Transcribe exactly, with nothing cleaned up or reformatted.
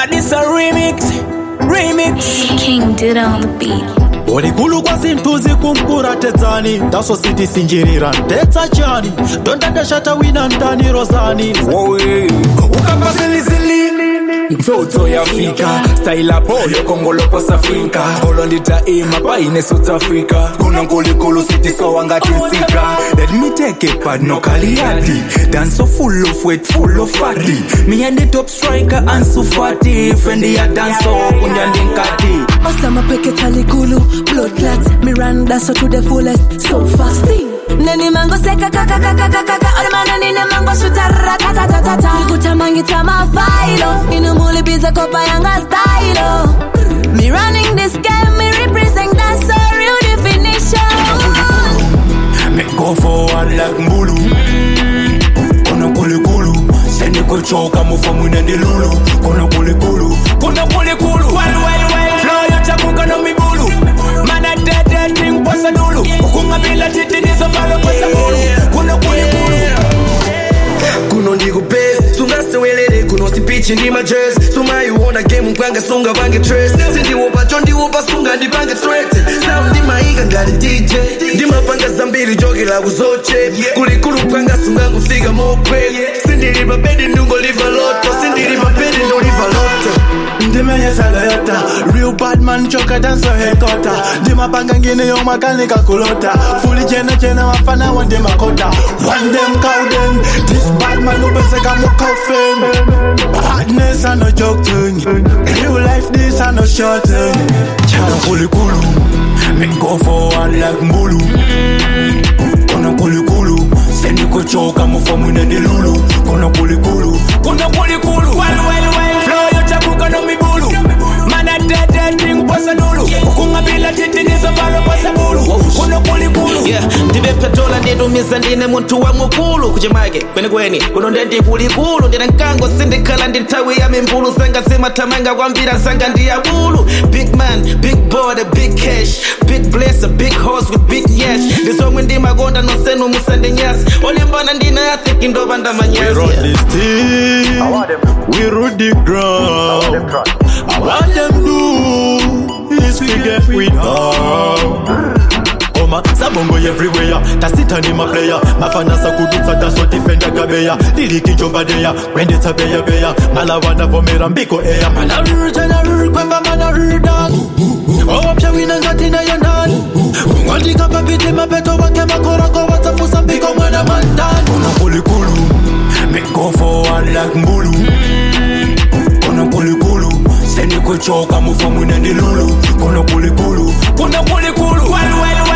this a remix, remix. King did on the beat. Olikulu kwa zintuzi kumkura tezani Daso city sinjirira Tetsa chani Donda dashata wina ndani rozani Wowe Ukamba zili zili Mtoto ya Afrika Style polo Kongolo posa Afrika Holondita ima pa ine South Africa Kuna nkuli kulu city so wangati sika Let me take it pad no kaliati Dance so full of weight full of fatty Me and the top striker Ansu Fati Fendi ya dance so kunyandi nkati Osama peke talikulu Blood clots Miranda so to the fullest So fasting Neni mango seka kaka kaka kaka kaka Ole mana nini mango shuta ratatatatata Nikuta mangita mafailo Inu muli biza kopa yanga stylo Me running this game Me represent that so real definition Me go forward like mbulu Kono kuli kulu Sende kuchoka mufa mwine ndi lulu Kono kuli kulu Kono kuli kulu Well well well Flow yocha kuka no mibulu Mana dead dead ring posa dulu Kukunga bila titi nizo malo posa bulu Kono kuli kulu Kuno ndigo base Sunga sewelele kuno si pitch ni ma jazz Suma you wanna game mpanga sunga bange trace Sindi wopa jondi wopa sunga ndi bange threat Sound di maiga ngari D J Ndi mapanga zambili jogi la uzoche Kulikulu panga sunga ngufiga mokwe Sindi riba bedi ndungo liva loto Sindi riba bedi ndo liva loto Ndimenye salayota Real bad man choka dancer hekota Ndima panga ngine yo makanika kulota Fully jena jena wafana wande makota One them cow them This bad man upeseka mukofem Badness and no joke thing Real life this and no short thing Kono kuli kulu Me go forward like mbulu Kono kuli kulu Sende kuchoka mufa mwine ndi lulu Kono kuli kulu Kono kuli kulu Well well well Flow yocha kuka no mibulu Mana dead dead ring posa dulu Kukunga bila titi nizo malo posa bulu Kono kuli kulu Yeah, ndibe petola ndidumisa ndine muntu wa mukulu Kujimage, kweni kweni, kuno ndendi kuli kulu Ndina nkango sindikala ndintawi ya mimbulu Sanga sima tamanga wambira sanga ndiya bulu Big man, big border, big cash Big blesser, big horse with big yash Ndizomwe ndima gonda no senu musende nyasi Olimbana ndina ya thiki ndoba ndamanyasi We run this team We root the ground I want them do Is we get with her Oma, sabongo everywhere Tasita ni ma player Mafana sa kudutsa daso defender kabeya Liriki jomba deya Wende tabeya beya Malawana vomera mbiko eya Mana ruru jana ruru kwemba mana ruru dan Opya wina ngati na yandan Mwandi kapa piti mapeto wake makorako Watafusa mbiko mwana mandan Kono kuli kulu Me go forward like mbulu Kono kuli kulu Sende kuchoka mufa mwine ndi lulu Kono kuli kulu Kono kuli kulu Well well